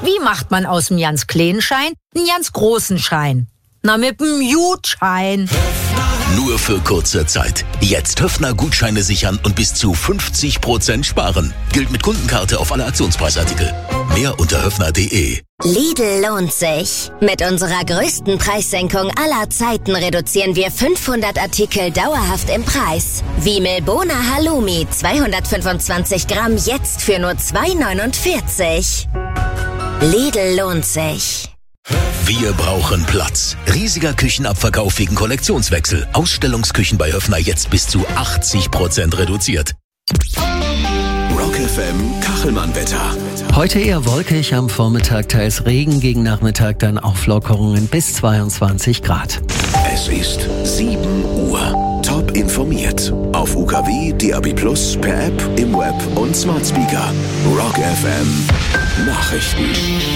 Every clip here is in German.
Wie macht man aus dem ganz kleinen Schein einen ganz großen Schein? Na, mit dem Gutschein. Nur für kurze Zeit. Jetzt Höffner-Gutscheine sichern und bis zu 50% sparen. Gilt mit Kundenkarte auf alle Aktionspreisartikel. Mehr unter höffner.de. Lidl lohnt sich. Mit unserer größten Preissenkung aller Zeiten reduzieren wir 500 Artikel dauerhaft im Preis. Wie Milbona Halloumi 225 Gramm jetzt für nur 2,49. Lidl lohnt sich. Wir brauchen Platz. Riesiger Küchenabverkauf wegen Kollektionswechsel. Ausstellungsküchen bei Höffner jetzt bis zu 80% reduziert. Rock FM Kachelmann-Wetter. Heute eher wolkig, am Vormittag teils Regen, gegen Nachmittag dann Auflockerungen bis 22 Grad. Es ist 7 Uhr. Top informiert. Auf UKW, DAB+, per App, im Web und Smart Speaker. Rock FM Nachrichten.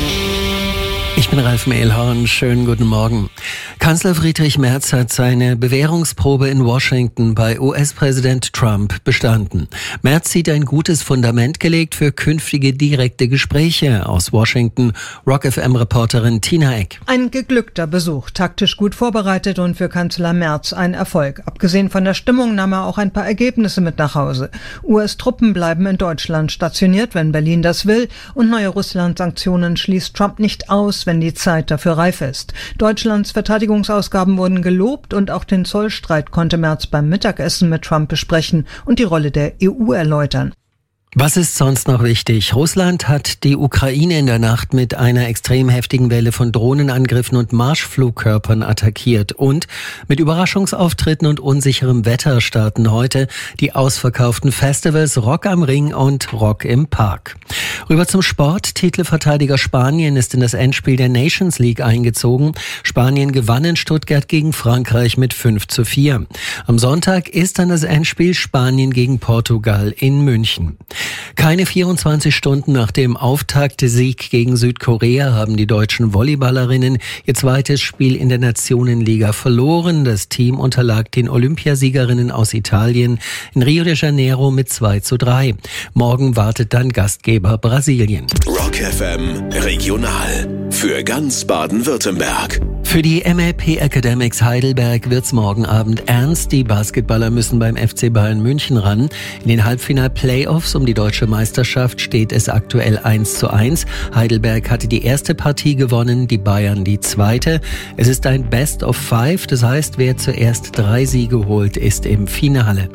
Ich bin Ralf Mehlhorn, schönen guten Morgen. Kanzler Friedrich Merz hat seine Bewährungsprobe in Washington bei US-Präsident Trump bestanden. Merz sieht ein gutes Fundament gelegt für künftige direkte Gespräche. Aus Washington, Rock FM-Reporterin Tina Eck. Ein geglückter Besuch, taktisch gut vorbereitet und für Kanzler Merz ein Erfolg. Abgesehen von der Stimmung nahm er auch ein paar Ergebnisse mit nach Hause. US-Truppen bleiben in Deutschland stationiert, wenn Berlin das will, und neue Russland-Sanktionen schließt Trump nicht aus, wenn die Zeit dafür reif ist. Deutschlands Verteidigungsausgaben wurden gelobt und auch den Zollstreit konnte Merz beim Mittagessen mit Trump besprechen und die Rolle der EU erläutern. Was ist sonst noch wichtig? Russland hat die Ukraine in der Nacht mit einer extrem heftigen Welle von Drohnenangriffen und Marschflugkörpern attackiert. Und mit Überraschungsauftritten und unsicherem Wetter starten heute die ausverkauften Festivals Rock am Ring und Rock im Park. Rüber zum Sport. Titelverteidiger Spanien ist in das Endspiel der Nations League eingezogen. Spanien gewann in Stuttgart gegen Frankreich mit 5:4. Am Sonntag ist dann das Endspiel Spanien gegen Portugal in München. Keine 24 Stunden nach dem Auftaktsieg gegen Südkorea haben die deutschen Volleyballerinnen ihr zweites Spiel in der Nationenliga verloren. Das Team unterlag den Olympiasiegerinnen aus Italien in Rio de Janeiro mit 2:3. Morgen wartet dann Gastgeber Brasilien. Rock FM Regional. Für ganz Baden-Württemberg. Für die MLP Academics Heidelberg wird's morgen Abend ernst. Die Basketballer müssen beim FC Bayern München ran. In den Halbfinal-Playoffs um die deutsche Meisterschaft steht es aktuell 1:1. Heidelberg hatte die erste Partie gewonnen, die Bayern die zweite. Es ist ein Best of 5, das heißt, wer zuerst 3 Siege holt, ist im Finale.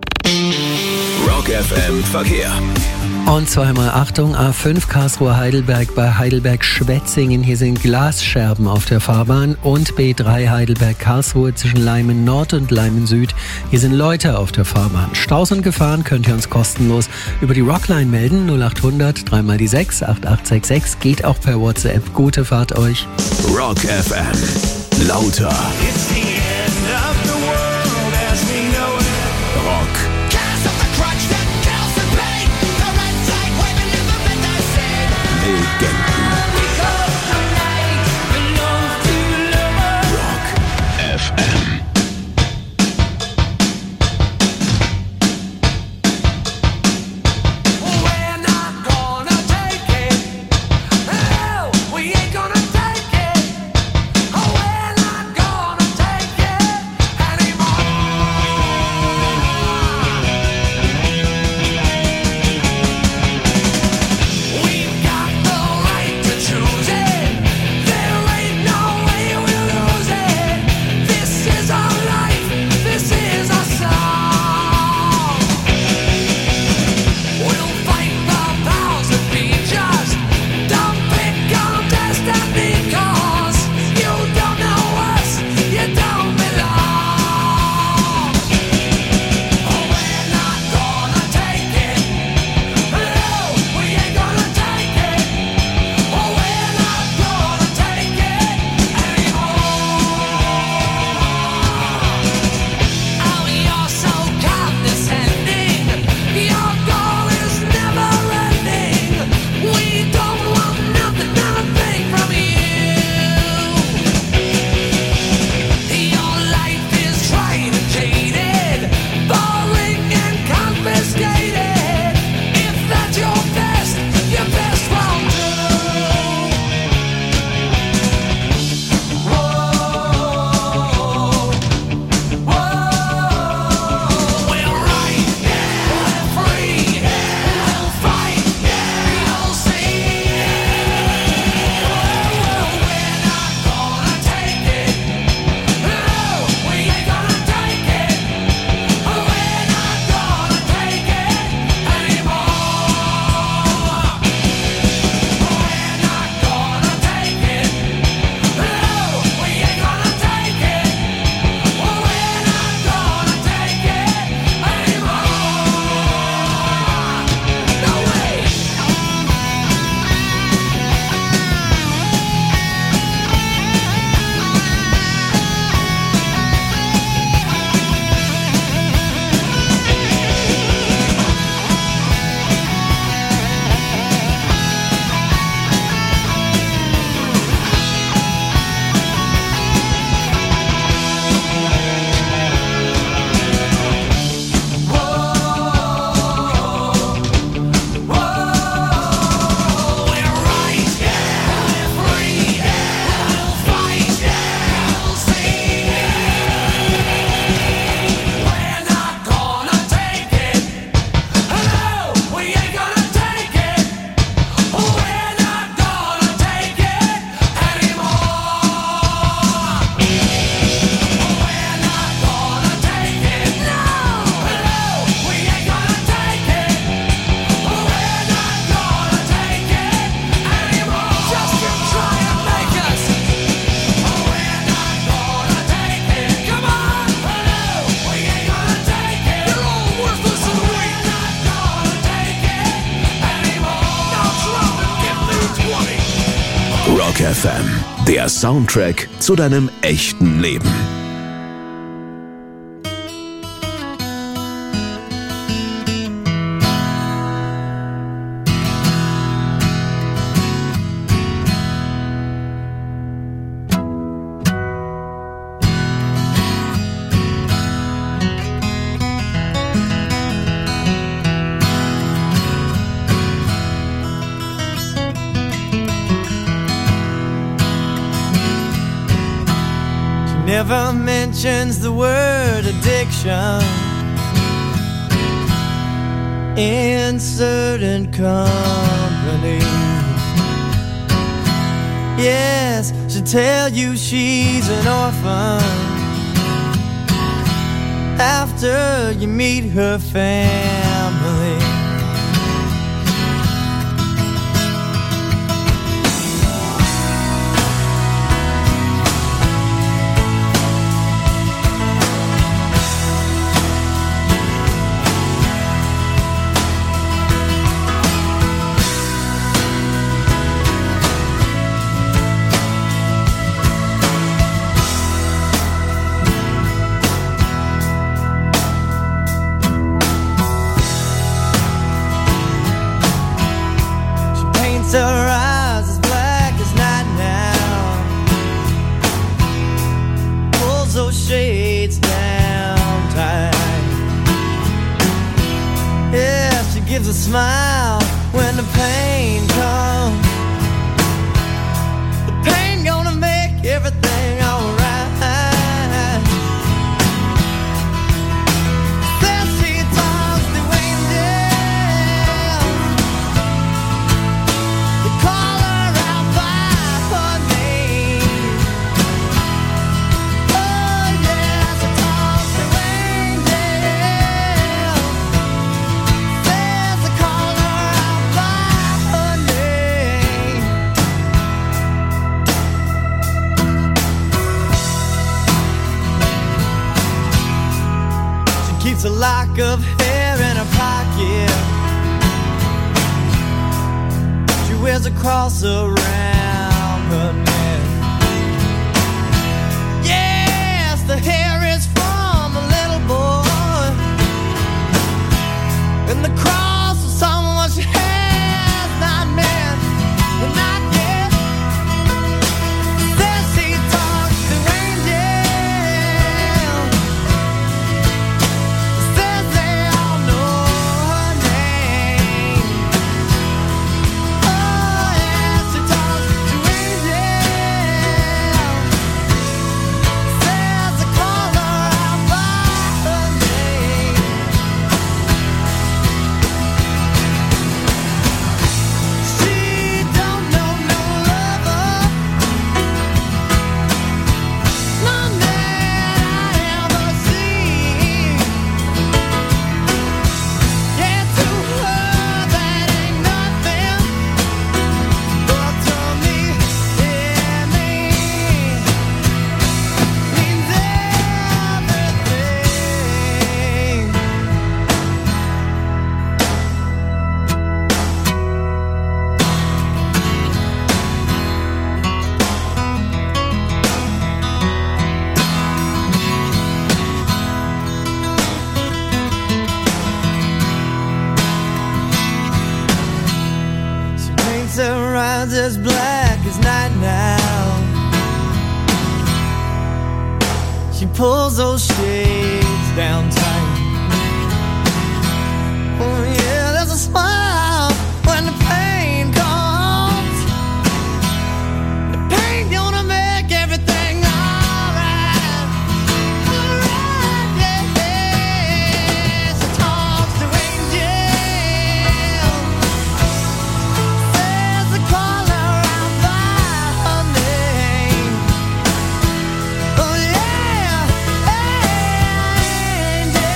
Rock FM Verkehr. Und zweimal Achtung, A5 Karlsruhe-Heidelberg bei Heidelberg-Schwetzingen. Hier sind Glasscherben auf der Fahrbahn. Und B3 Heidelberg-Karlsruhe zwischen Leimen Nord und Leimen Süd. Hier sind Leute auf der Fahrbahn. Staus und Gefahren könnt ihr uns kostenlos über die Rockline melden. 0800 3 die 6 8866. Geht auch per WhatsApp. Gute Fahrt euch. Rock FM. Lauter. Rock. FM, der Soundtrack zu deinem echten Leben. Never mentions the word addiction in certain company. Yes, she'll tell you she's an orphan after you meet her family. Her eyes as black as night now, pulls those shades down tight. Yeah, she gives a smile when the pain comes. The pain gonna make everything alright. Says she talks to angels, call her out by her name. Oh yeah, she talks to angels, says to call her out by her name. She keeps a lock of hair in her pocket. She wears a cross around her neck. Yes, the hair is from a little boy, and the cross is someone she has not met, and not yet. Says she talks to angels, says they all know her name. Oh yeah, she talks to angels, says to call her out by her name. She don't know no lover, none that I ever seen. Yeah, to her that ain't nothing, but to me it means everything. She paints her eyes as black as night now. She pulls those shades down tight. Oh yeah, there's a smile when the pain comes. The pain gonna make everything alright. Alright, yeah, yeah. She talks to angels, says to call her out by her name. Oh yeah, angels.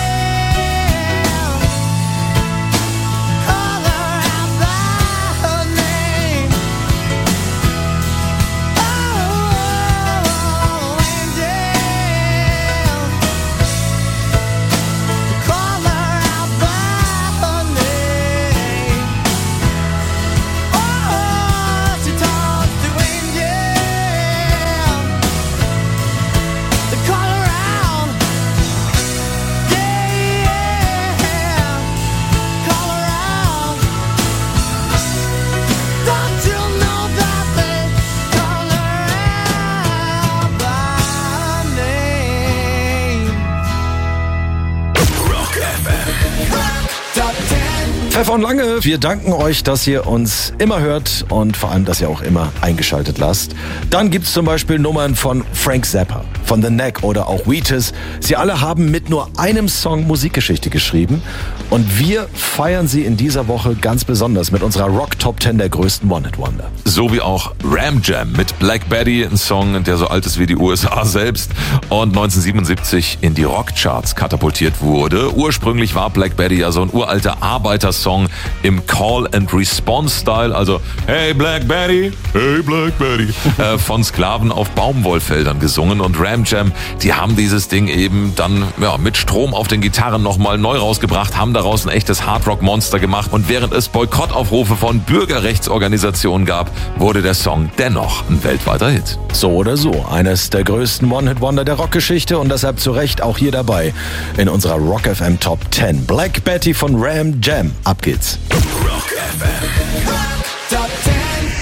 Pfeffer und Lange, wir danken euch, dass ihr uns immer hört und vor allem, dass ihr auch immer eingeschaltet lasst. Dann gibt's zum Beispiel Nummern von Frank Zappa, von The Knack oder auch Wheatus. Sie alle haben mit nur einem Song Musikgeschichte geschrieben und wir feiern sie in dieser Woche ganz besonders mit unserer Rock Top 10 der größten One-Hit-Wonder. So wie auch Ram Jam mit Black Betty, ein Song, der so alt ist wie die USA selbst und 1977 in die Rockcharts katapultiert wurde. Ursprünglich war Black Betty ja so ein uralter Arbeitersong im Call-and-Response-Style, also Hey Black Betty, von Sklaven auf Baumwollfeldern gesungen und Ram Jam, die haben dieses Ding eben dann mit Strom auf den Gitarren nochmal neu rausgebracht, haben daraus ein echtes Hardrock-Monster gemacht und während es Boykottaufrufe von Bürgerrechtsorganisationen gab, wurde der Song dennoch ein weltweiter Hit. So oder so, eines der größten One-Hit-Wonder der Rockgeschichte und deshalb zu Recht auch hier dabei in unserer Rock FM Top 10. Black Betty von Ram Jam. Ab geht's. Rock FM. Top 10.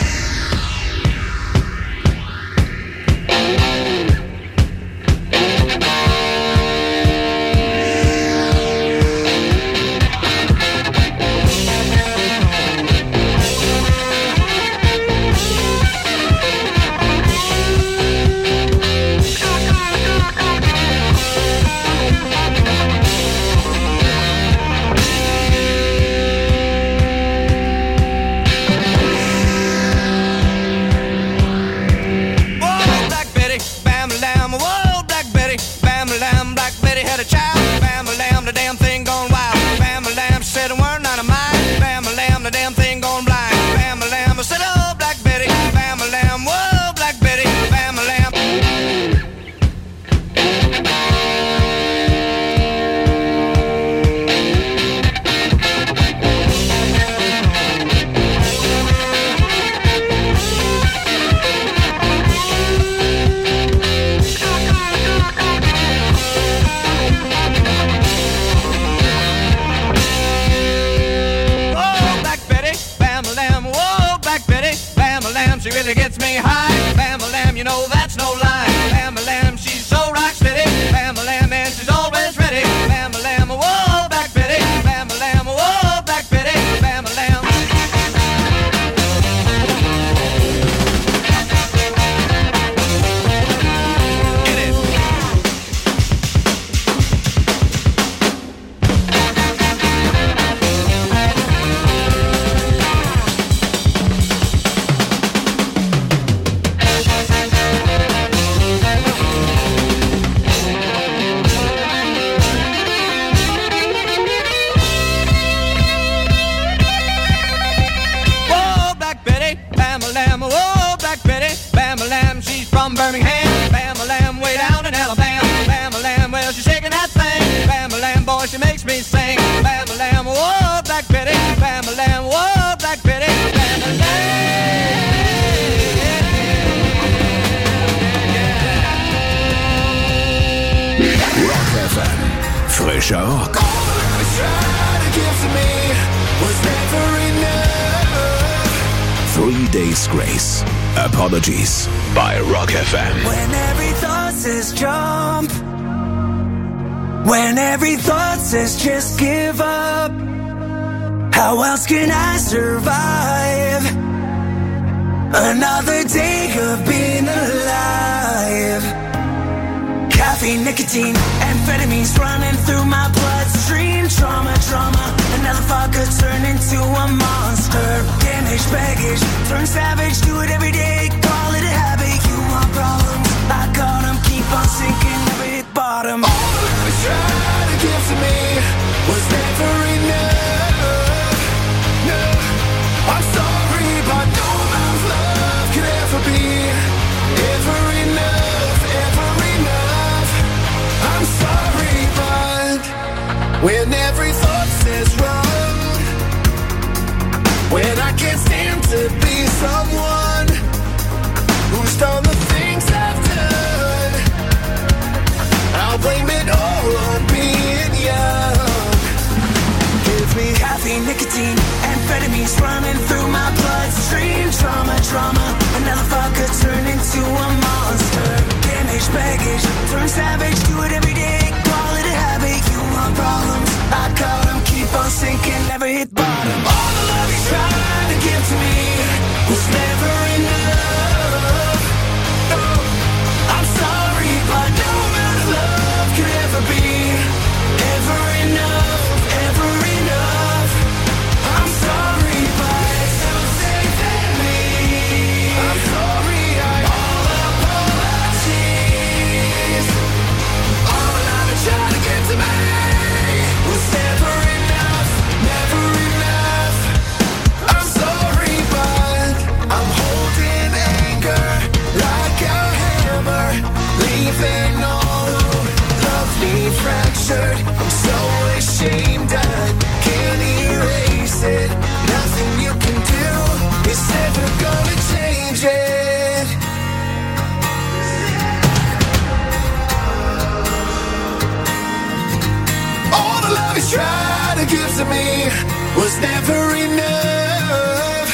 Frischer Rock. 3 Days Grace. Apologies bei Rock FM. When every thought says jump, when every thought says just give up, how else can I survive another day of being alive? Caffeine, nicotine, amphetamines running through my bloodstream. Trauma, another fucker turn into a monster. Damage, baggage, turn savage, do it every day. Call it a habit, you want problems, I got them, keep on sinking, never hit bottom. All that was tried to give to me was never enough. No, I'm sorry, but no amount of love could ever be ever enough, ever enough. I'm sorry, but when every thought says wrong, when I can't stand to be someone who's done the things I've done, I'll blame it all on being young. Give me caffeine, nicotine, amphetamines running through my bloodstream. Trauma, another fucker turn into a monster. Damage, baggage, turn savage, do it every day. Call it a habit, you want problems, I call them, keep on sinking, never hit hit bottom. All the love you tried to give to me was never enough. No, I'm sorry, but no amount of love could ever be ever enough, ever enough. I'm sorry, but it's so safe in me. I'm sorry, all apologies. All the love you tried to give to me was never enough, never enough. I'm sorry, but I'm holding anger like a hammer, leaving all love me fractured. I'm so ashamed I can't erase it. Nothing you can do is ever gonna change it. All the love you tried to give to me was never enough.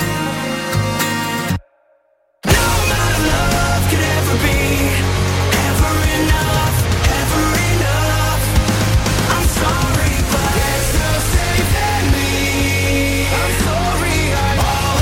No amount of love could ever be ever enough, ever enough. I'm sorry, but there's no safe in me. I'm sorry, all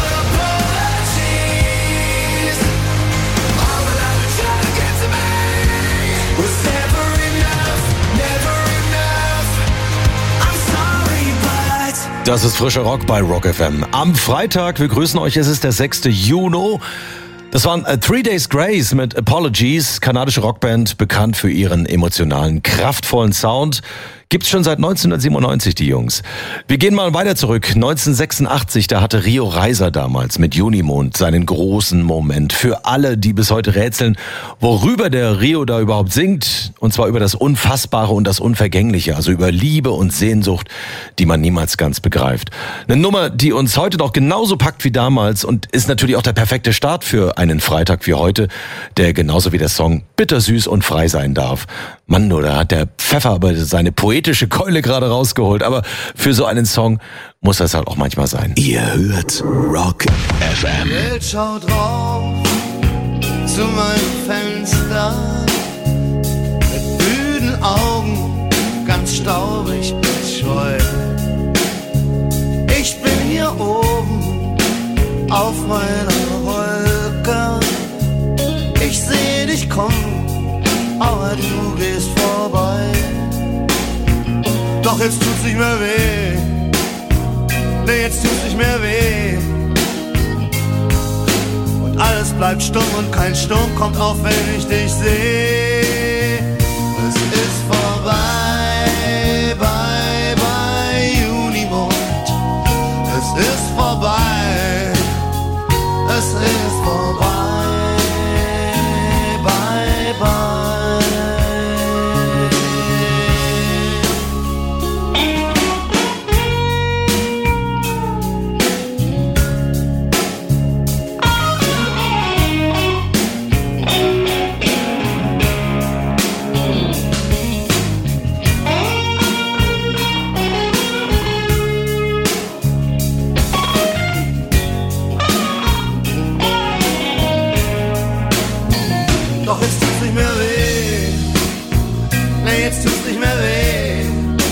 apologies. All the love you tried to give to me was never enough, never enough. I'm sorry, but Das ist frischer Rock bei Rock FM. Am Freitag, wir grüßen euch, es ist der 6. Juni. Das waren 3 Days Grace mit Apologies, kanadische Rockband, bekannt für ihren emotionalen, kraftvollen Sound. Gibt's schon seit 1997, die Jungs. Wir gehen mal weiter zurück. 1986, da hatte Rio Reiser damals mit Junimond seinen großen Moment. Für alle, die bis heute rätseln, worüber der Rio da überhaupt singt. Und zwar über das Unfassbare und das Unvergängliche. Also über Liebe und Sehnsucht, die man niemals ganz begreift. Eine Nummer, die uns heute noch genauso packt wie damals und ist natürlich auch der perfekte Start für einen Freitag wie heute, der genauso wie der Song bittersüß und frei sein darf. Mann, da hat der Pfeffer aber seine poetische Keule gerade rausgeholt. Aber für so einen Song muss das halt auch manchmal sein. Ihr hört Rock FM. Die Welt schaut rauf zu meinem Fenster mit müden Augen, ganz staubig und scheu. Ich bin hier oben auf meiner Wolke. Ich seh dich kommen, aber du gehst vorbei. Doch jetzt tut's nicht mehr weh. Nee, jetzt tut's nicht mehr weh. Und alles bleibt stumm und kein Sturm kommt auf, wenn ich dich seh. Es ist vorbei, bye, bye, Junimond. Es ist vorbei, es ist vorbei, bye, bye. Doch jetzt tut's nicht mehr weh. Nee, jetzt tut's nicht mehr weh.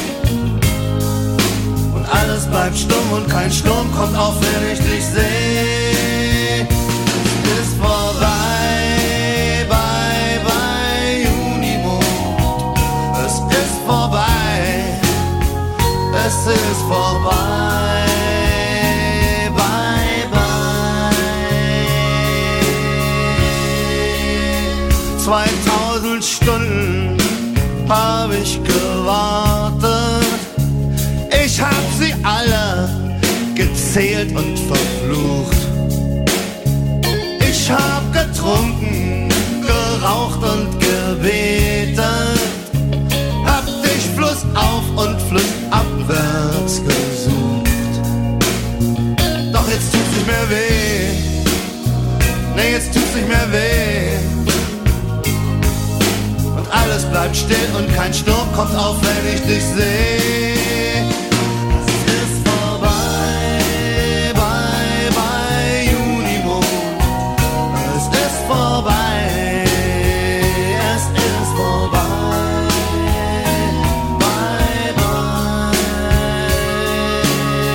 Und alles bleibt stumm und kein Sturm kommt auf, wenn ich dich seh. Es ist vorbei, bye, bye, Junimond. Es ist vorbei, es ist vorbei, bye, bye. 2000 Stunden hab ich gewartet. Ich hab sie alle gezählt und verflucht. Ich hab getrunken, geraucht und gebetet. Hab dich flussauf und flussabwärts gesucht. Doch jetzt tut's nicht mehr weh. Nee, jetzt tut's nicht mehr weh. Alles bleibt still und kein Sturm kommt auf, wenn ich dich seh. Es ist vorbei, bye, bye, Junimond. Es ist vorbei, es ist vorbei, bye, bye.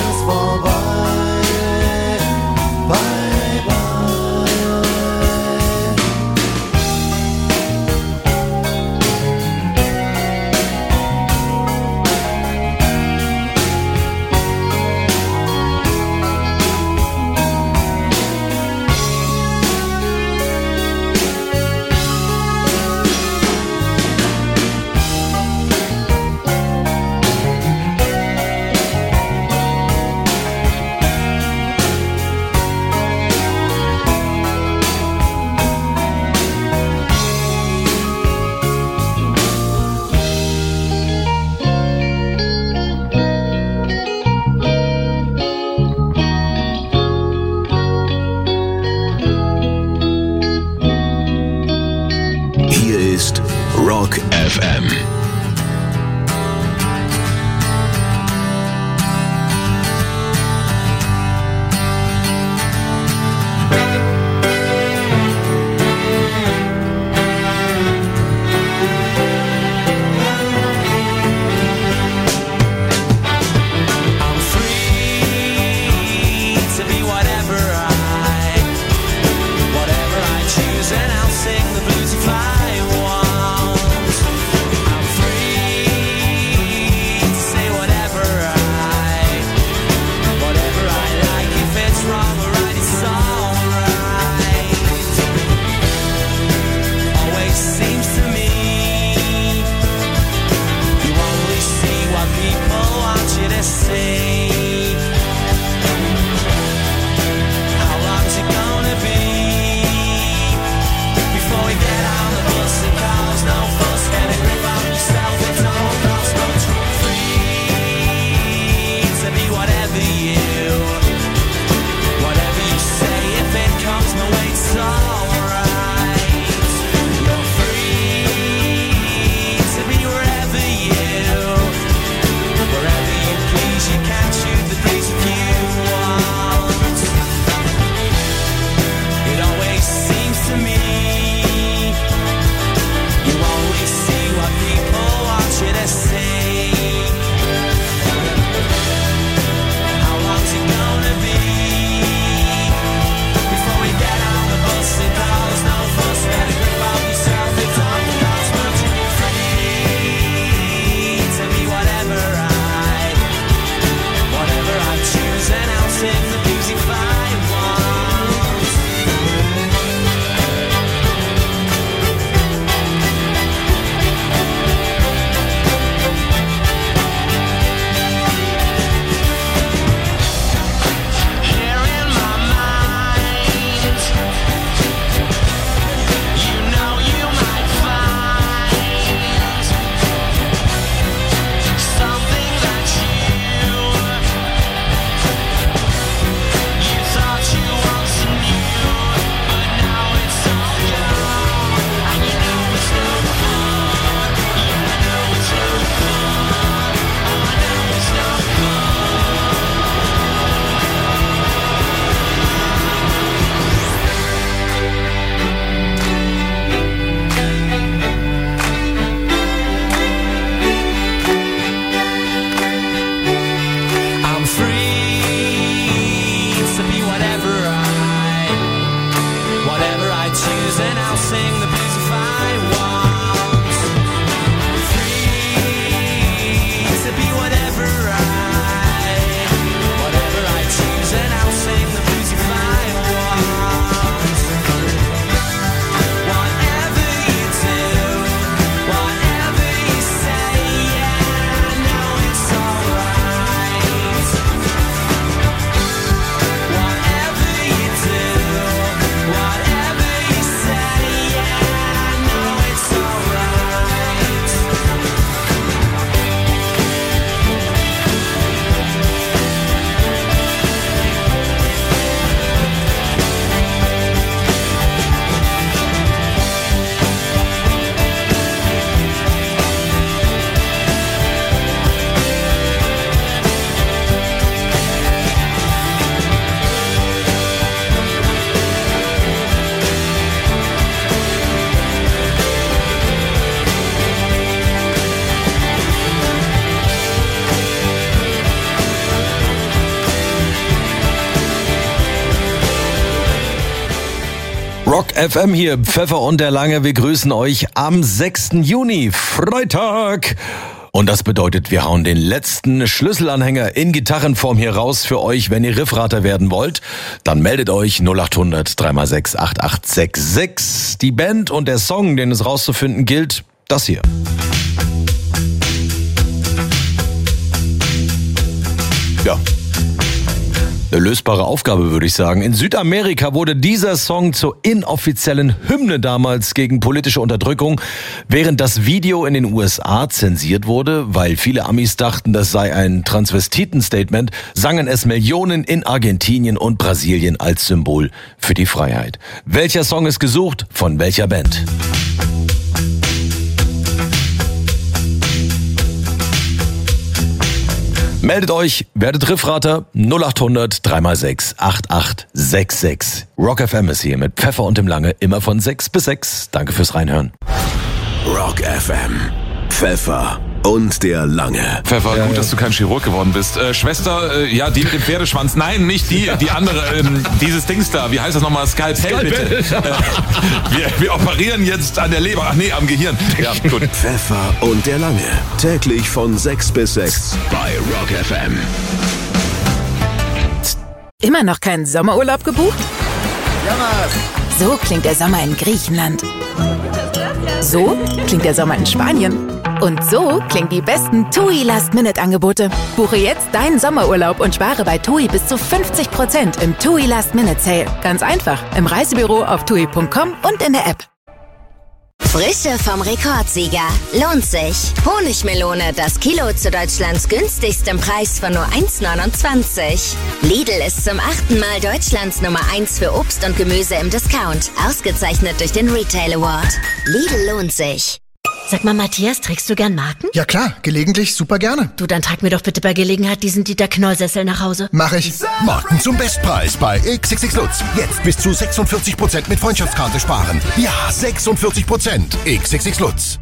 ist vorbei. Bye, bye. Hier ist Rock FM. I'm free to be whatever I choose, and I'll sing the blues if I want. I'm free to say whatever I like. If it's wrong or right, it's alright. Always seems to me you only see what people want you to see. How long's it gonna be before we get on the bus and cause no fuss? Get a grip on yourself, it's all cost. But you're free to be whatever you say. If it comes my way, it's alright. You're free to be wherever you please. You can choose the place if you want. It always seems to me you only see what people want you to see. How long's it gonna be before we get on the bus? It calls no fuss. Get a grip on yourself, it's all cost. But you're free to be whatever I choose, and I'll sing the blues if I want. Here in my mind, you know you might find something that you thought you once knew, but now it's all gone, and you know it's no fun. You know it's no fun. Oh, I know it's no I'm free to be whatever I choose, and I'll sing the blues if I want. I'm free to be whatever I choose, and I'll sing the blues if I want. Whatever you do, whatever you say, yeah, I know it's alright. Whatever you do, whatever you say, yeah, Rock FM hier, Pfeffer und der Lange. Wir grüßen euch am 6. Juni, Freitag. Und das bedeutet, wir hauen den letzten Schlüsselanhänger in Gitarrenform hier raus für euch. Wenn ihr Riffrater werden wollt, dann meldet euch 0800 3x6 8866. Die Band und der Song, den es rauszufinden gilt, das hier. Ja. Eine lösbare Aufgabe, würde ich sagen. In Südamerika wurde dieser Song zur inoffiziellen Hymne damals gegen politische Unterdrückung, während das Video in den USA zensiert wurde, weil viele Amis dachten, das sei ein Transvestiten-Statement, sangen es Millionen in Argentinien und Brasilien als Symbol für die Freiheit. Welcher Song ist gesucht? Von welcher Band? Meldet euch, werdet Riffrater 0800 3x6 8866. Rock FM ist hier mit Pfeffer und dem Lange, immer von 6 bis 6. Danke fürs Reinhören. Rock FM. Pfeffer und der Lange. Pfeffer, gut, dass du kein Chirurg geworden bist. Schwester, ja, die mit dem Pferdeschwanz. Nein, nicht die andere. Dieses Dings da, wie heißt das nochmal? Skalpell, bitte. Wir operieren jetzt an der Leber. Ach nee, am Gehirn. Ja, gut. Pfeffer und der Lange. Täglich von 6 bis 6 bei Rock FM. Immer noch keinen Sommerurlaub gebucht? So klingt der Sommer in Griechenland. So klingt der Sommer in Spanien. Und so klingen die besten TUI Last-Minute-Angebote. Buche jetzt deinen Sommerurlaub und spare bei TUI bis zu 50% im TUI Last-Minute-Sale. Ganz einfach, im Reisebüro auf TUI.com und in der App. Frische vom Rekordsieger. Lohnt sich. Honigmelone, das Kilo zu Deutschlands günstigstem Preis von nur 1,29. Lidl ist zum 8. Mal Deutschlands Nummer 1 für Obst und Gemüse im Discount. Ausgezeichnet durch den Retail Award. Lidl lohnt sich. Sag mal, Matthias, trägst du gern Marken? Ja klar, gelegentlich super gerne. Du, dann trag mir doch bitte bei Gelegenheit diesen Dieter Knoll-Sessel nach Hause. Mach ich. Marken zum Bestpreis bei XXX Lutz. Jetzt bis zu 46% mit Freundschaftskarte sparen. Ja, 46%. XXX Lutz.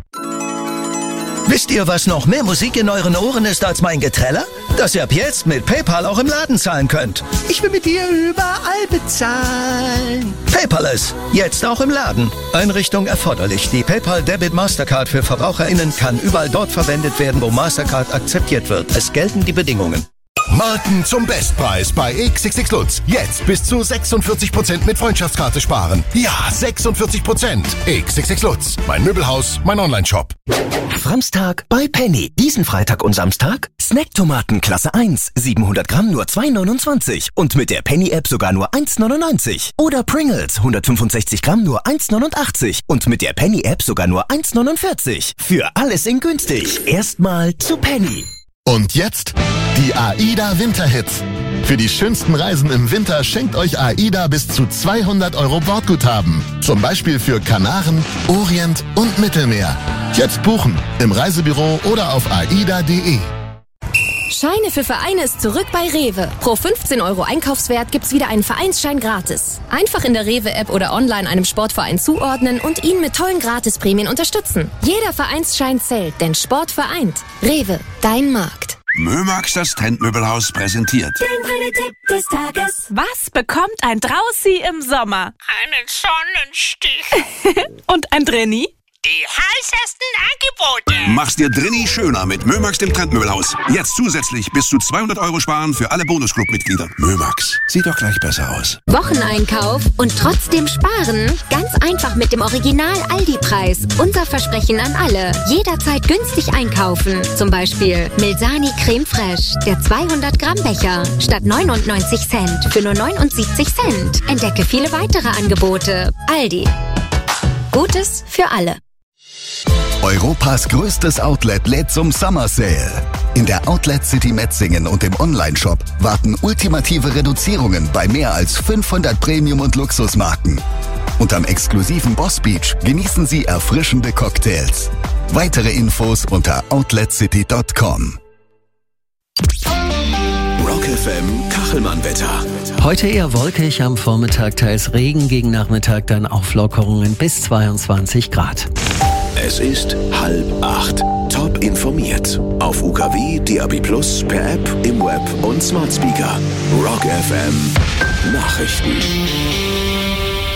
Wisst ihr, was noch mehr Musik in euren Ohren ist als mein Geträller? Dass ihr ab jetzt mit PayPal auch im Laden zahlen könnt. Ich will mit dir überall bezahlen. Paperless, jetzt auch im Laden. Einrichtung erforderlich. Die PayPal Debit Mastercard für VerbraucherInnen kann überall dort verwendet werden, wo Mastercard akzeptiert wird. Es gelten die Bedingungen. Marken zum Bestpreis bei XXX Lutz. Jetzt bis zu 46% mit Freundschaftskarte sparen. Ja, 46%. XXX Lutz. Mein Möbelhaus, mein Onlineshop. Framstag bei Penny. Diesen Freitag und Samstag Snacktomaten Klasse 1. 700 Gramm nur 2,29. Und mit der Penny-App sogar nur 1,99. Oder Pringles. 165 Gramm nur 1,89. Und mit der Penny-App sogar nur 1,49. Für alles in günstig. Erstmal zu Penny. Und jetzt die AIDA Winterhits. Für die schönsten Reisen im Winter schenkt euch AIDA bis zu 200 € Bordguthaben. Zum Beispiel für Kanaren, Orient und Mittelmeer. Jetzt buchen im Reisebüro oder auf aida.de. Scheine für Vereine ist zurück bei Rewe. Pro 15 € Einkaufswert gibt's wieder einen Vereinsschein gratis. Einfach in der Rewe-App oder online einem Sportverein zuordnen und ihn mit tollen Gratisprämien unterstützen. Jeder Vereinsschein zählt, denn Sport vereint. Rewe, dein Markt. Mömax, das Trendmöbelhaus, präsentiert Den Tipp des Tages. Was bekommt ein Draußi im Sommer? Einen Sonnenstich. Und ein Drenni? Die heißesten Angebote. Mach's dir drinni schöner mit Mömax, dem Trendmöbelhaus. Jetzt zusätzlich bis zu 200 € sparen für alle Bonusclub-Mitglieder. Mömax, sieht doch gleich besser aus. Wocheneinkauf und trotzdem sparen? Ganz einfach mit dem Original Aldi-Preis. Unser Versprechen an alle. Jederzeit günstig einkaufen. Zum Beispiel Milsani Creme Fraiche, der 200 Gramm Becher. Statt 99 Cent für nur 79 Cent. Entdecke viele weitere Angebote. Aldi. Gutes für alle. Europas größtes Outlet lädt zum Summer Sale. In der Outlet City Metzingen und im Onlineshop warten ultimative Reduzierungen bei mehr als 500 Premium- und Luxusmarken. Und am exklusiven Boss Beach genießen Sie erfrischende Cocktails. Weitere Infos unter outletcity.com. Rock FM Kachelmann-Wetter. Heute eher wolkig, am Vormittag teils Regen, gegen Nachmittag dann Auflockerungen bis 22 Grad. Es ist 7:30. Top informiert. Auf UKW, DAB+, per App, im Web und Smart Speaker. Rock FM Nachrichten.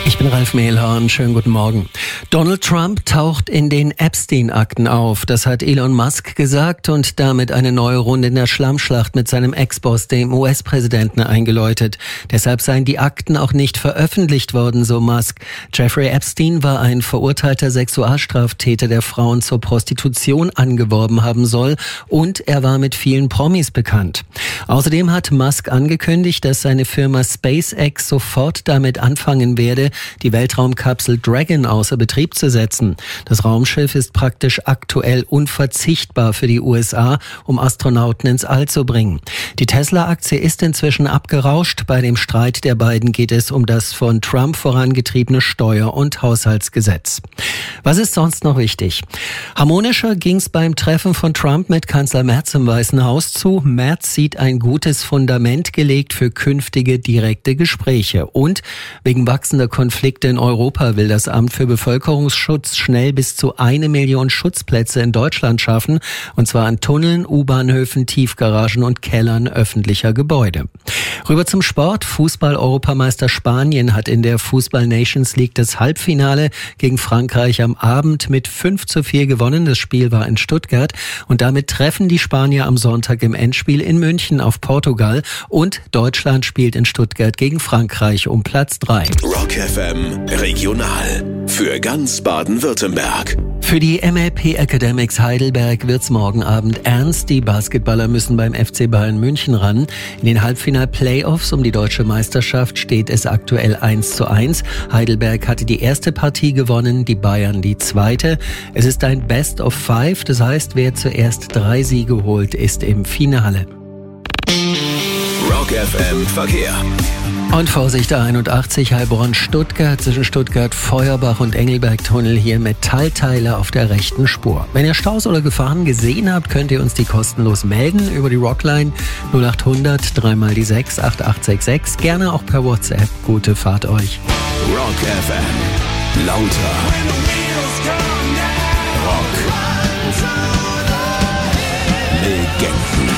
Ich bin Ralf Mehlhorn, schönen guten Morgen. Donald Trump taucht in den Epstein-Akten auf. Das hat Elon Musk gesagt und damit eine neue Runde in der Schlammschlacht mit seinem Ex-Boss, dem US-Präsidenten, eingeläutet. Deshalb seien die Akten auch nicht veröffentlicht worden, so Musk. Jeffrey Epstein war ein verurteilter Sexualstraftäter, der Frauen zur Prostitution angeworben haben soll, und er war mit vielen Promis bekannt. Außerdem hat Musk angekündigt, dass seine Firma SpaceX sofort damit anfangen werde, die Weltraumkapsel Dragon außer Betrieb zu setzen. Das Raumschiff ist praktisch aktuell unverzichtbar für die USA, um Astronauten ins All zu bringen. Die Tesla-Aktie ist inzwischen abgerauscht. Bei dem Streit der beiden geht es um das von Trump vorangetriebene Steuer- und Haushaltsgesetz. Was ist sonst noch wichtig? Harmonischer ging es beim Treffen von Trump mit Kanzler Merz im Weißen Haus zu. Merz sieht ein gutes Fundament gelegt für künftige direkte Gespräche. Und wegen wachsender Konflikte in Europa will das Amt für Bevölkerungsschutz schnell bis zu 1 Million Schutzplätze in Deutschland schaffen, und zwar an Tunneln, U-Bahnhöfen, Tiefgaragen und Kellern öffentlicher Gebäude. Rüber zum Sport. Fußball-Europameister Spanien hat in der Fußball-Nations League das Halbfinale gegen Frankreich am Abend mit 5:4 gewonnen. Das Spiel war in Stuttgart und damit treffen die Spanier am Sonntag im Endspiel in München auf Portugal und Deutschland spielt in Stuttgart gegen Frankreich um Platz 3. Rock FM Regional für ganz Baden-Württemberg. Für die MLP Academics Heidelberg wird's morgen Abend ernst. Die Basketballer müssen beim FC Bayern München ran. In den Halbfinal-Playoffs um die deutsche Meisterschaft steht es aktuell 1:1. Heidelberg hatte die erste Partie gewonnen, die Bayern die zweite. Es ist ein Best of 5, das heißt, wer zuerst 3 Siege holt, ist im Finale. Rock FM Verkehr. Und Vorsicht, A81 Heilbronn-Stuttgart zwischen Stuttgart-Feuerbach und Engelberg-Tunnel, hier Metallteile auf der rechten Spur. Wenn ihr Staus oder Gefahren gesehen habt, könnt ihr uns die kostenlos melden über die Rockline 0800 3x6 8866. Gerne auch per WhatsApp. Gute Fahrt euch. Rock FM. Lauter. Rock. Legenden.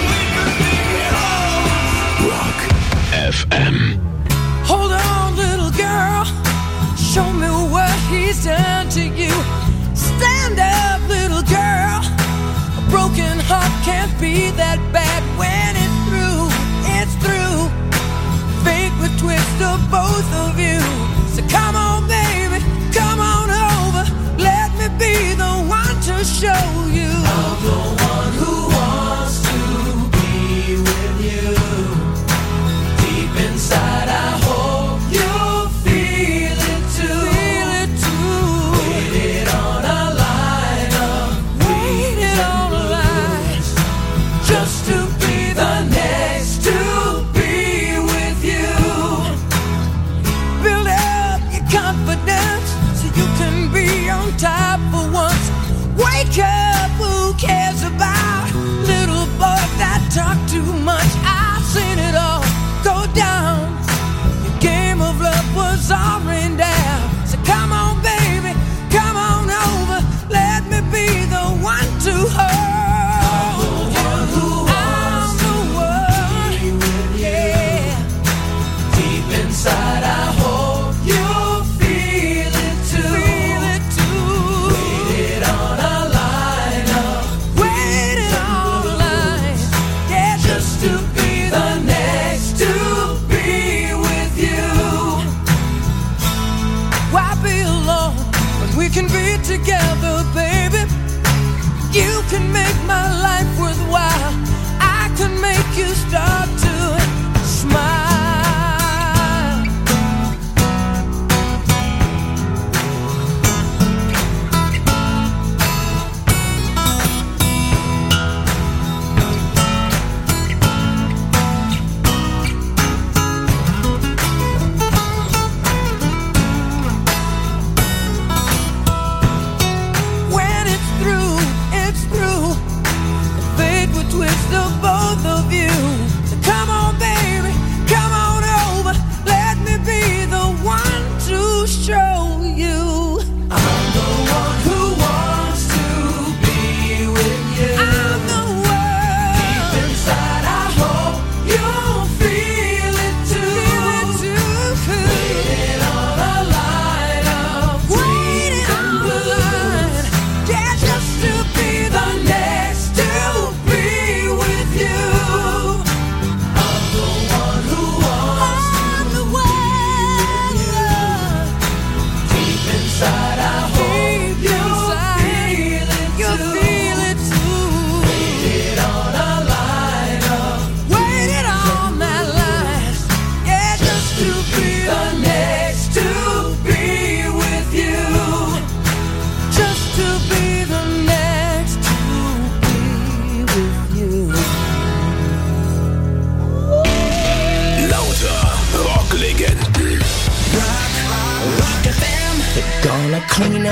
Rock FM. Hold on, little girl. Show me what he's done to you. Stand up, little girl. A broken heart can't be that bad when it's through. It's through. Fate would twist of both of you. So come on, baby, come on over. Let me be the one to show you. I'm the one who wants to be with you. Inside, I hope you feel it too. Feel it too. Waited on a line of waited on a line. Just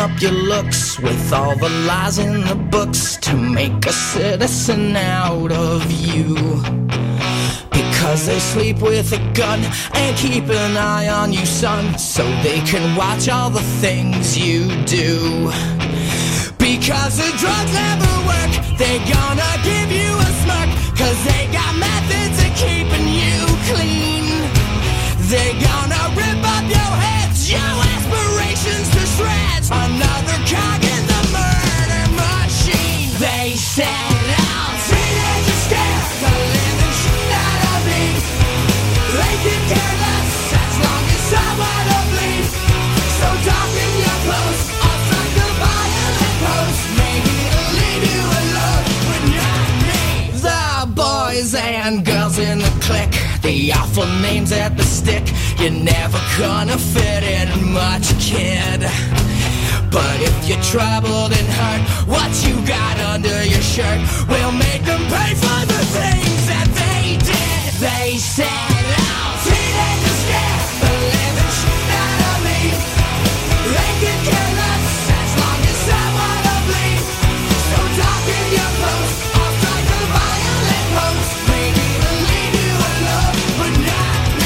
up your looks with all the lies in the books to make a citizen out of you. Because they sleep with a gun and keep an eye on you, son, so they can watch all the things you do. Because the drugs never work, they gonna give you a smirk, cause they got methods of keeping you clean. They gonna rip up your heads, your aspirations to shreds, another cog in the murder machine. They set out teenagers scared the living shit out of me. They can care less as long as someone will bleed. So darken your clothes, I'll strike a violent pose. Maybe it'll leave you alone, but not me. The boys and girls in the clique, the awful names at the stick. You're never gonna fit in much, kid. But if you're troubled and hurt, what you got under your shirt will make them pay for the things that they did. They set out teenagers scared the living shit out of me. They can care less as long as someone will bleed. So darken your clothes, I'll strike a violent pose. Maybe it'll leave you alone, but not me.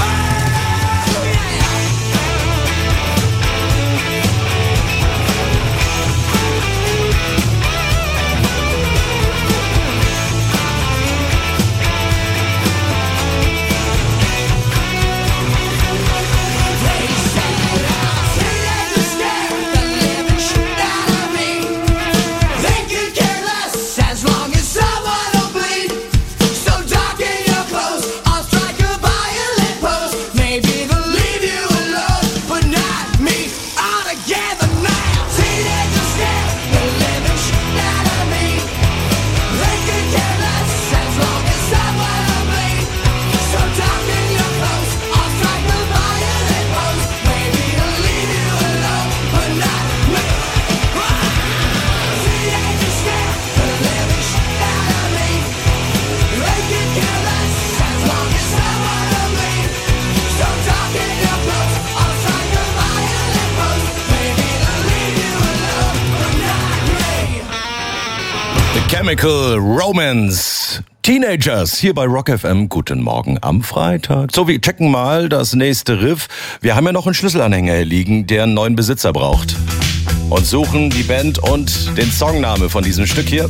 Chemical Romance. Teenagers hier bei Rock FM. Guten Morgen am Freitag. So, wir checken mal das nächste Riff. Wir haben ja noch einen Schlüsselanhänger hier liegen, der einen neuen Besitzer braucht. Und suchen die Band und den Songname von diesem Stück hier.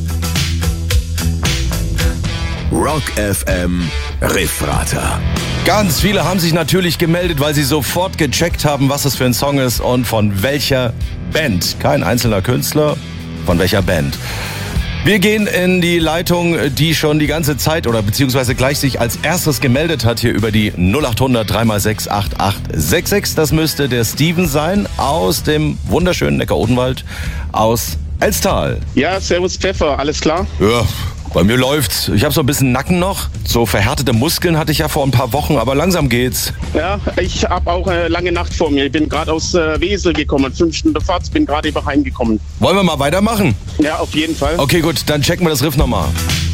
Rock FM Riffrater. Ganz viele haben sich natürlich gemeldet, weil sie sofort gecheckt haben, was das für ein Song ist und von welcher Band. Kein einzelner Künstler, von welcher Band. Wir gehen in die Leitung, die schon die ganze Zeit oder beziehungsweise gleich sich als erstes gemeldet hat, hier über die 0800 3x6 8866. Das müsste der Steven sein aus dem wunderschönen Neckar-Odenwald aus Elstal. Ja, servus Pfeffer, alles klar? Ja, bei mir läuft's. Ich habe so ein bisschen Nacken noch. So verhärtete Muskeln hatte ich ja vor ein paar Wochen, aber langsam geht's. Ja, ich habe auch eine lange Nacht vor mir. Ich bin gerade aus Wesel gekommen, 5 Stunden Fahrt, bin gerade über heimgekommen. Wollen wir mal weitermachen? Ja, auf jeden Fall. Okay, gut, dann checken wir das Riff nochmal.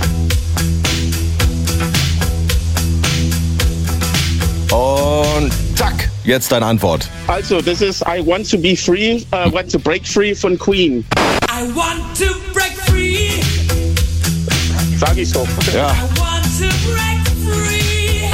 Und zack, jetzt deine Antwort. Also, das ist I Want to Be Free, Want to Break Free von Queen. I want to break free. Sag ich's doch. Ja. I want to break free.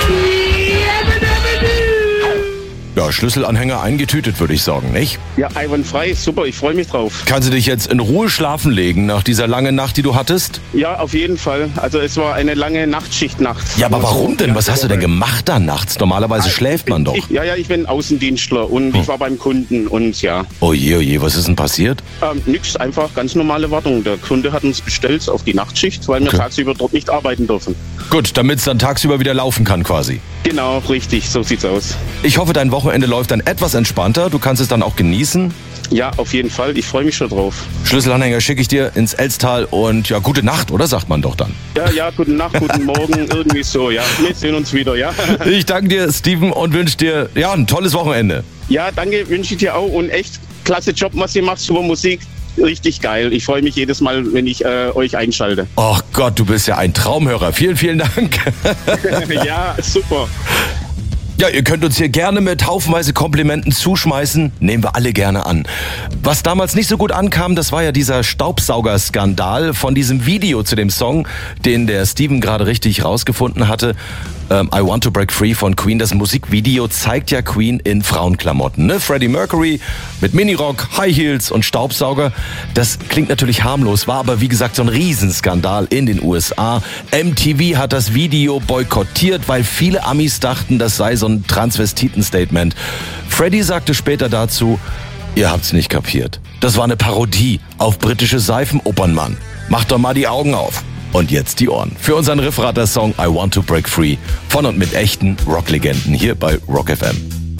Ja, Schlüsselanhänger eingetütet, würde ich sagen, nicht? Ja, einwandfrei, super, ich freue mich drauf. Kannst du dich jetzt in Ruhe schlafen legen nach dieser langen Nacht, die du hattest? Ja, auf jeden Fall. Also es war eine lange Nachtschicht-Nacht. Ja, aber warum denn? Was hast du denn gemacht da nachts? Normalerweise schläft man doch. Ich bin Außendienstler und ich war beim Kunden und ja. Oje, was ist denn passiert? Nix, einfach ganz normale Wartung. Der Kunde hat uns bestellt auf die Nachtschicht, weil wir tagsüber dort nicht arbeiten dürfen. Gut, damit es dann tagsüber wieder laufen kann quasi. Genau, richtig, so sieht's aus. Ich hoffe, dein Wochenende läuft dann etwas entspannter. Du kannst es dann auch genießen. Ja, auf jeden Fall. Ich freue mich schon drauf. Schlüsselanhänger schicke ich dir ins Elstal und ja, gute Nacht, oder? Sagt man doch dann. Ja, gute Nacht, guten Morgen, irgendwie so, ja. Wir sehen uns wieder, ja. Ich danke dir, Steven, und wünsche dir, ja, ein tolles Wochenende. Ja, danke, wünsche ich dir auch und echt klasse Job, was ihr macht, super Musik. Richtig geil. Ich freue mich jedes Mal, wenn ich euch einschalte. Oh Gott, du bist ja ein Traumhörer. Vielen, vielen Dank. Ja, super. Ja, ihr könnt uns hier gerne mit haufenweise Komplimenten zuschmeißen. Nehmen wir alle gerne an. Was damals nicht so gut ankam, das war ja dieser Staubsaugerskandal von diesem Video zu dem Song, den der Steven gerade richtig rausgefunden hatte. I Want to Break Free von Queen. Das Musikvideo zeigt ja Queen in Frauenklamotten. Ne? Freddie Mercury mit Minirock, High Heels und Staubsauger. Das klingt natürlich harmlos, war aber wie gesagt so ein Riesenskandal in den USA. MTV hat das Video boykottiert, weil viele Amis dachten, das sei so ein Transvestiten-Statement. Freddie sagte später dazu, ihr habt's nicht kapiert. Das war eine Parodie auf britische Seifenopernmann. Macht doch mal die Augen auf. Und jetzt die Ohren. Für unseren Riffrater-Song I Want to Break Free von und mit echten Rocklegenden hier bei Rock FM.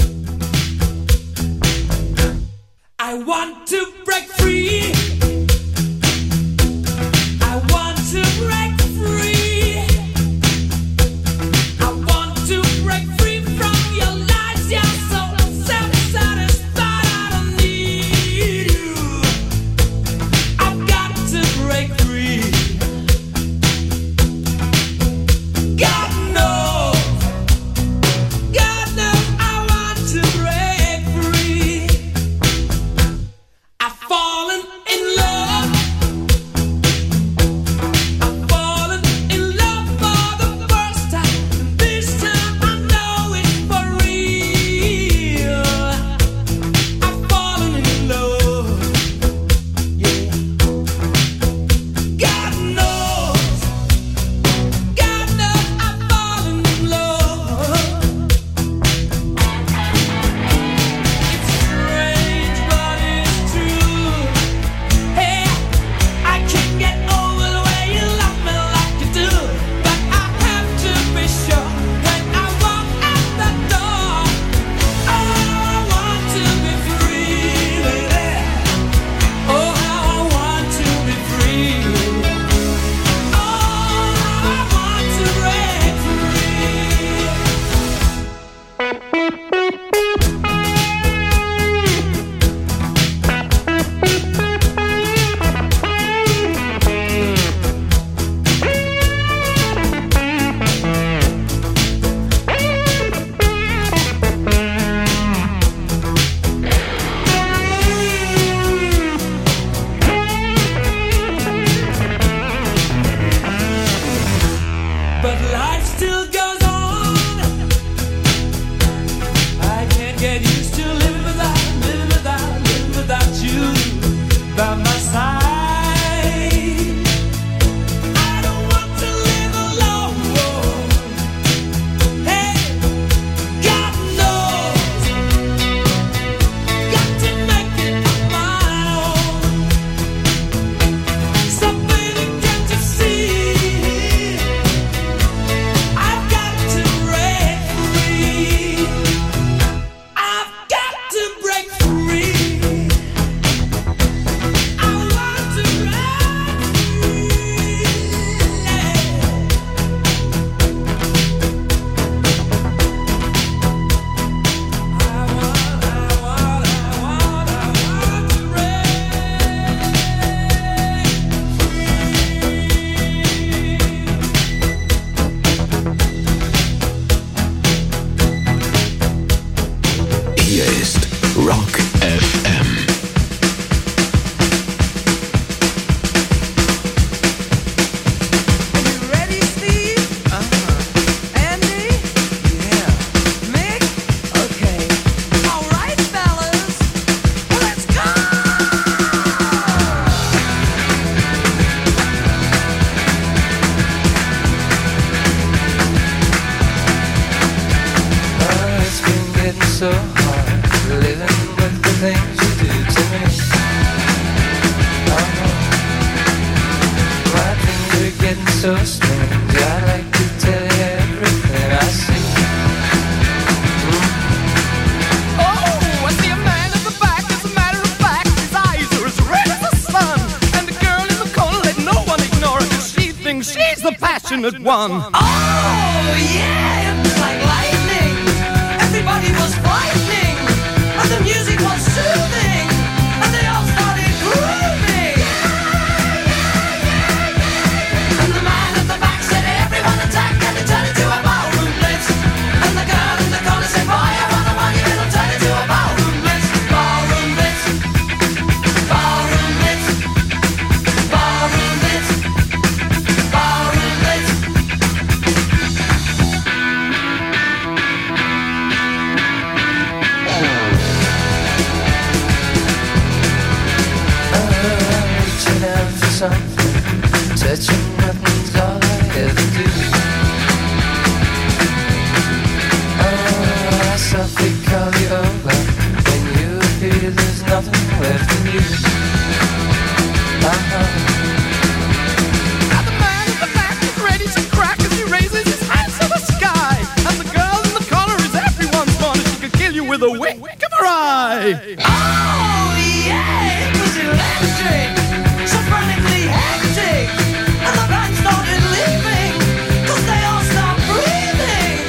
I want to break free. I want to break free. I want to break free from your lies. You're so self-satisfied. I don't need you. I've got to break free. God knows I want to break free. I've fallen in love. I've fallen in love for the first time. This time I know it's for real. I've fallen in love. Yeah. God knows I've fallen in love. It's strange, but it's true. Hey, I can't get over the way you love me like you do. But I have to be sure when I walk out the door. Oh, I want to be free, baby. Oh, how I want to be free. Oh, I want to break But life still goes on. I can't get used to living without you by my side. I don't want to live alone. Hey, God knows, got to make it on my own. So baby, can't you see? I've got to break free. I've got to break free. I want to break free. Hier ist Rock FM. Ready, Steve? Andy? Yeah. Mick? Okay. All right, fellas. Let's go! It's been getting so hard living with the things you do to me. My things are getting so strange. I'd like to tell you everything I see. Oh, I see a man in the back. As a matter of fact, his eyes are as red as the sun. And the girl in the corner, let no one ignore her, 'cause she thinks she's the passionate one. Oh, yeah, it's like lightning. Everybody was frightening, and the music was soothing, and they all started grooving. And the man at the back said, everyone attack, and it turned into a ballroom blitz. And the girl in the corner said, something. Touching nothing's all I ever do. Oh, I softly call you over. When you appear, there's nothing left of you. Now the man in the back is ready to crack as he raises his hands to the sky. And the girl in the corner is everyone's fun. She could kill you with a wink of her eye. Oh, yeah, it was electric. So frantically hectic. And the band started leaving. 'Cause they all stopped breathing.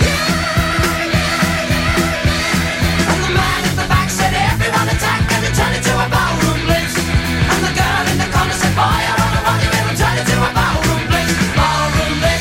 And the man in the back said, everyone attack. And it turned into a ballroom blitz. And the girl in the corner said, boy, I don't know what you will turn into a ballroom blitz. Ballroom blitz.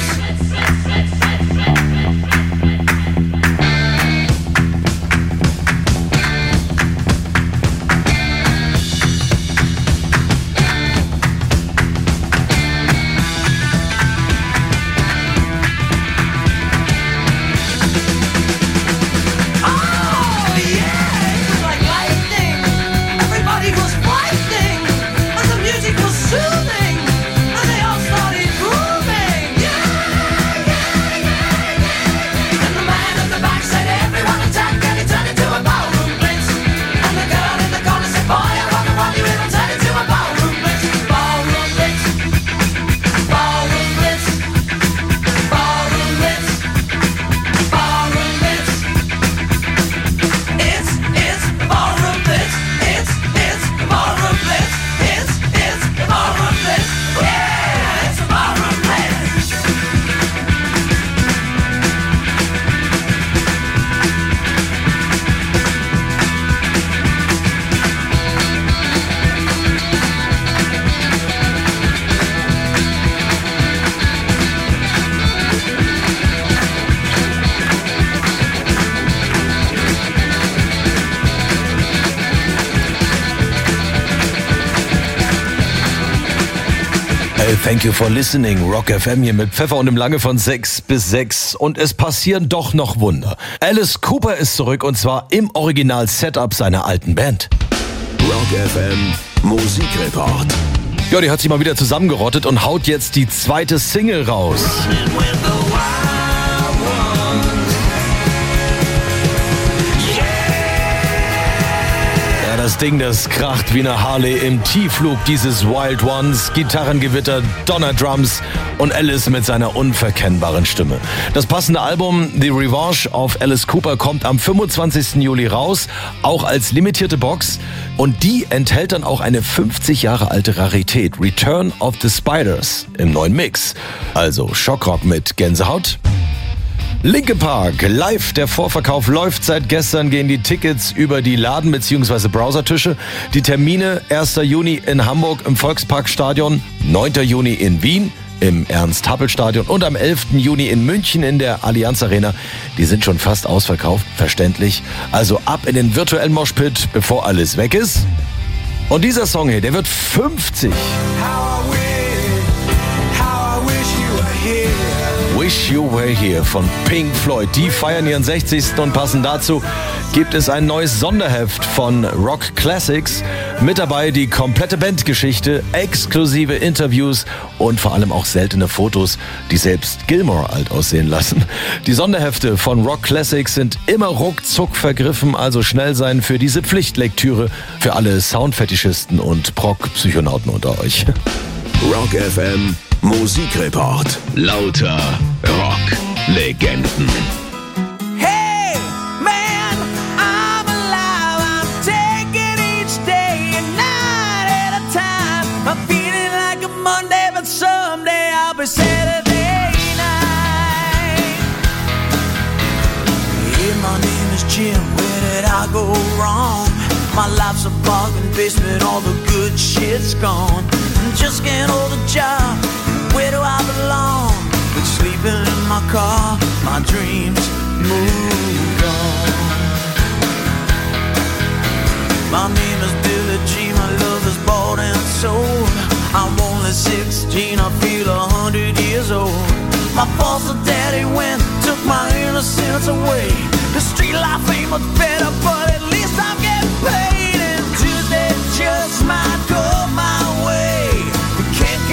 Thank you for listening. Rock FM hier mit Pfeffer und im Lange von 6 bis 6. Und es passieren doch noch Wunder. Alice Cooper ist zurück und zwar im Original-Setup seiner alten Band. Rock FM Musikreport. Ja, die hat sich mal wieder zusammengerottet und haut jetzt die zweite Single raus. Das Ding, das kracht wie eine Harley im Tiefflug dieses Wild Ones, Gitarrengewitter, Donner-Drums und Alice mit seiner unverkennbaren Stimme. Das passende Album The Revanche auf Alice Cooper kommt am 25. Juli raus, auch als limitierte Box. Und die enthält dann auch eine 50 Jahre alte Rarität, Return of the Spiders, im neuen Mix. Also Schockrock mit Gänsehaut. Linkin Park, live, der Vorverkauf läuft seit gestern, gehen die Tickets über die Laden- bzw. Browsertische. Die Termine 1. Juni in Hamburg im Volksparkstadion, 9. Juni in Wien im Ernst-Happel-Stadion und am 11. Juni in München in der Allianz Arena. Die sind schon fast ausverkauft, verständlich. Also ab in den virtuellen Moshpit, bevor alles weg ist. Und dieser Song hier, der wird 50. Wish You Were Here von Pink Floyd. Die feiern ihren 60. und passend dazu gibt es ein neues Sonderheft von Rock Classics. Mit dabei die komplette Bandgeschichte, exklusive Interviews und vor allem auch seltene Fotos, die selbst Gilmore alt aussehen lassen. Die Sonderhefte von Rock Classics sind immer ruckzuck vergriffen, also schnell sein für diese Pflichtlektüre für alle Soundfetischisten und Prog-Psychonauten unter euch. Rock FM Musikreport. Lauter Rock-Legenden. Hey, man, I'm alive. I'm taking each day a night at a time. I'm feeling like a Monday, but someday I'll be Saturday night. Hey, my name is Jim. Where did I go wrong? My life's a bargain basement. All the good shit's gone. Just can't hold a job. Where do I belong? But sleeping in my car, my dreams moved on. My name is Billie Jean, my love is bought and sold. I'm only 16, I feel 100 years old. My foster daddy went, took my innocence away. The street life ain't much better, but at least I'm getting paid. And Tuesday just might go my way. We can't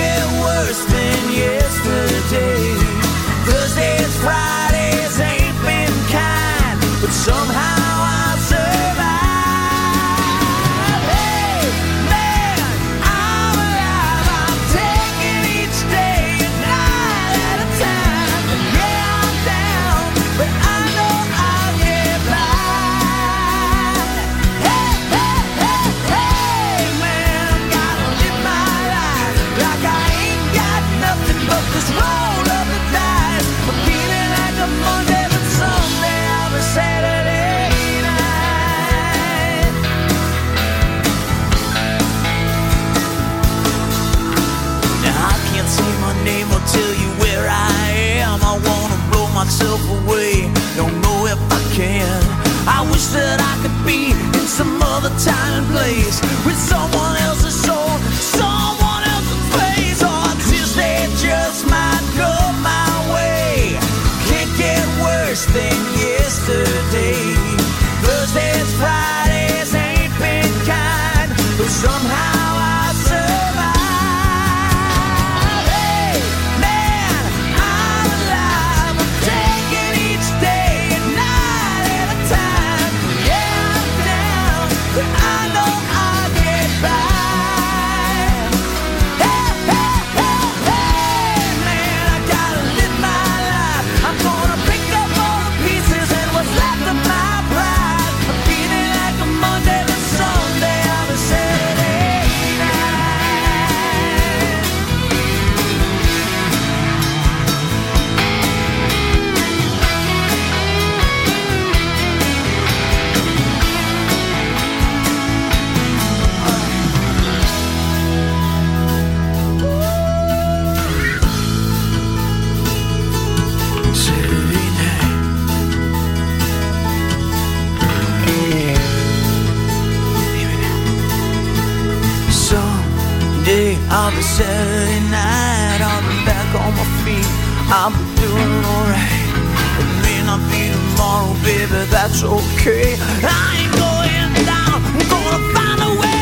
I'll be Saturday night, I'll be back on my feet, I'll be doing alright. It may not be tomorrow, baby, that's okay. I ain't going down, I'm gonna find a way.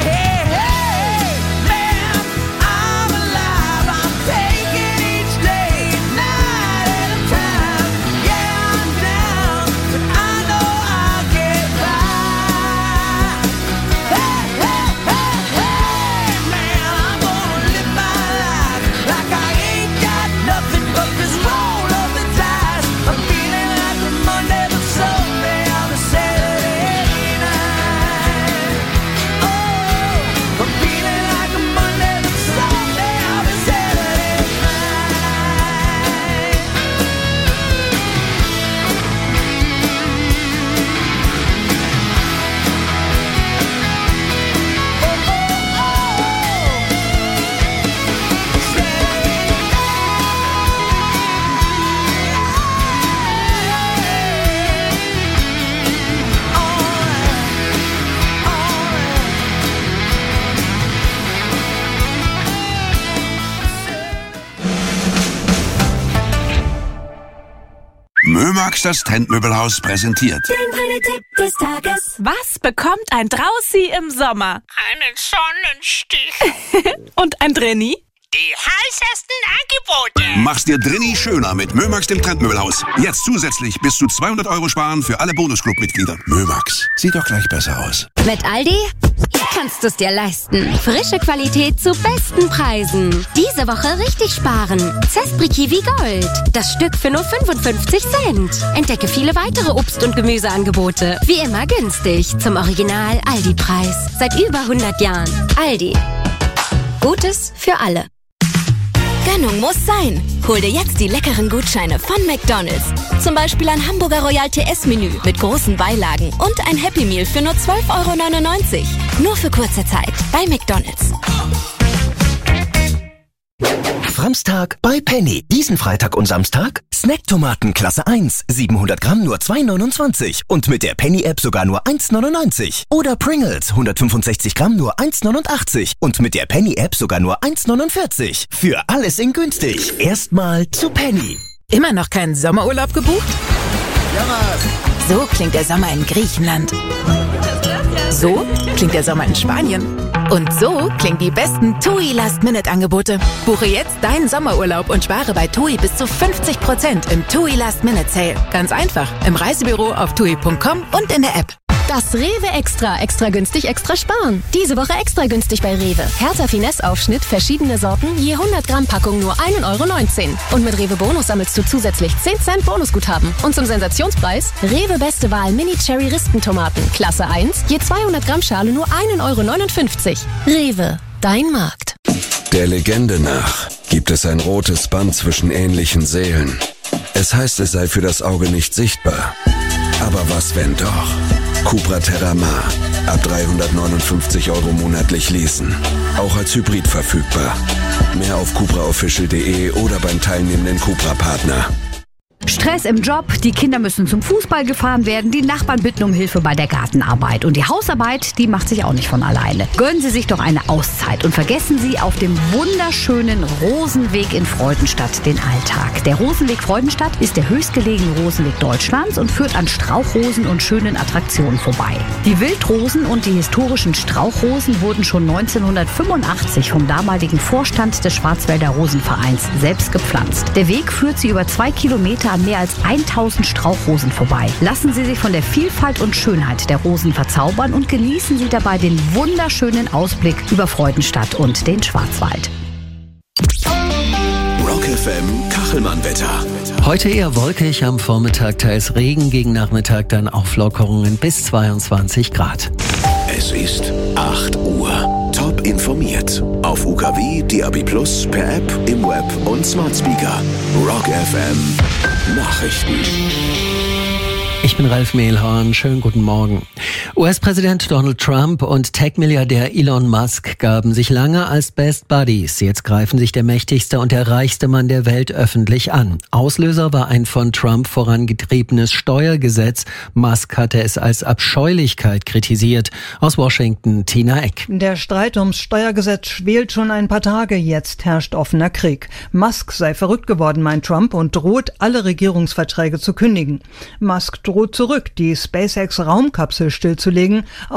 Mömax, das Trendmöbelhaus, präsentiert. Der Tipp des Tages. Was bekommt ein Draußi im Sommer? Einen Sonnenstich. Und ein Drenni? Die heißesten Angebote. Mach's dir drinni schöner mit Mömax, dem Trendmöbelhaus. Jetzt zusätzlich bis zu 200 € sparen für alle Bonusclub-Mitglieder. Mömax, sieht doch gleich besser aus. Mit Aldi kannst du es dir leisten. Frische Qualität zu besten Preisen. Diese Woche richtig sparen. Zespri Kiwi Gold. Das Stück für nur 55 Cent. Entdecke viele weitere Obst- und Gemüseangebote. Wie immer günstig. Zum Original Aldi-Preis. Seit über 100 Jahren. Aldi. Gutes für alle. Gönnung muss sein. Hol dir jetzt die leckeren Gutscheine von McDonald's. Zum Beispiel ein Hamburger Royal TS-Menü mit großen Beilagen und ein Happy Meal für nur 12,99 €. Nur für kurze Zeit bei McDonald's. Framstag bei Penny. Diesen Freitag und Samstag Snacktomaten Klasse 1, 700 Gramm nur 2,29 und mit der Penny-App sogar nur 1,99. Oder Pringles, 165 Gramm nur 1,89 und mit der Penny-App sogar nur 1,49. Für alles in günstig. Erstmal zu Penny. Immer noch keinen Sommerurlaub gebucht? So klingt der Sommer in Griechenland. So klingt der Sommer in Spanien. Und so klingen die besten TUI Last-Minute-Angebote. Buche jetzt deinen Sommerurlaub und spare bei TUI bis zu 50% im TUI Last-Minute-Sale. Ganz einfach. Im Reisebüro, auf tui.com und in der App. Das Rewe Extra. Extra günstig, extra sparen. Diese Woche extra günstig bei Rewe. Hertha Finesse-Aufschnitt, verschiedene Sorten, je 100 Gramm Packung nur 1,19 €. Und mit Rewe Bonus sammelst du zusätzlich 10 Cent Bonusguthaben. Und zum Sensationspreis, Rewe Beste Wahl Mini-Cherry-Rispentomaten. Klasse 1, je 200 Gramm Schale nur 1,59 €. Rewe, dein Markt. Der Legende nach gibt es ein rotes Band zwischen ähnlichen Seelen. Es heißt, es sei für das Auge nicht sichtbar. Aber was, wenn doch? Cupra Terramar. Ab 359 € monatlich leasen. Auch als Hybrid verfügbar. Mehr auf cupraofficial.de oder beim teilnehmenden Cupra-Partner. Stress im Job, die Kinder müssen zum Fußball gefahren werden, die Nachbarn bitten um Hilfe bei der Gartenarbeit. Und die Hausarbeit, die macht sich auch nicht von alleine. Gönnen Sie sich doch eine Auszeit und vergessen Sie auf dem wunderschönen Rosenweg in Freudenstadt den Alltag. Der Rosenweg Freudenstadt ist der höchstgelegene Rosenweg Deutschlands und führt an Strauchrosen und schönen Attraktionen vorbei. Die Wildrosen und die historischen Strauchrosen wurden schon 1985 vom damaligen Vorstand des Schwarzwälder Rosenvereins selbst gepflanzt. Der Weg führt Sie über 2 Kilometer an mehr als 1000 Strauchrosen vorbei. Lassen Sie sich von der Vielfalt und Schönheit der Rosen verzaubern und genießen Sie dabei den wunderschönen Ausblick über Freudenstadt und den Schwarzwald. Rock FM Kachelmann-Wetter. Heute eher wolkig, am Vormittag teils Regen, gegen Nachmittag dann Auflockerungen bis 22 Grad. Es ist 8 Uhr. Top informiert. Auf UKW, DAB+, per App, im Web und Smart Speaker. Rock FM Nachrichten. Ich bin Ralf Mehlhorn. Schönen guten Morgen. US-Präsident Donald Trump und Tech-Milliardär Elon Musk gaben sich lange als Best Buddies. Jetzt greifen sich der mächtigste und der reichste Mann der Welt öffentlich an. Auslöser war ein von Trump vorangetriebenes Steuergesetz. Musk hatte es als Abscheulichkeit kritisiert. Aus Washington, Tina Eck. Der Streit ums Steuergesetz schwelt schon ein paar Tage. Jetzt herrscht offener Krieg. Musk sei verrückt geworden, meint Trump, und droht, alle Regierungsverträge zu kündigen. Musk droht zurück, die SpaceX-Raumkapsel stillzulegen.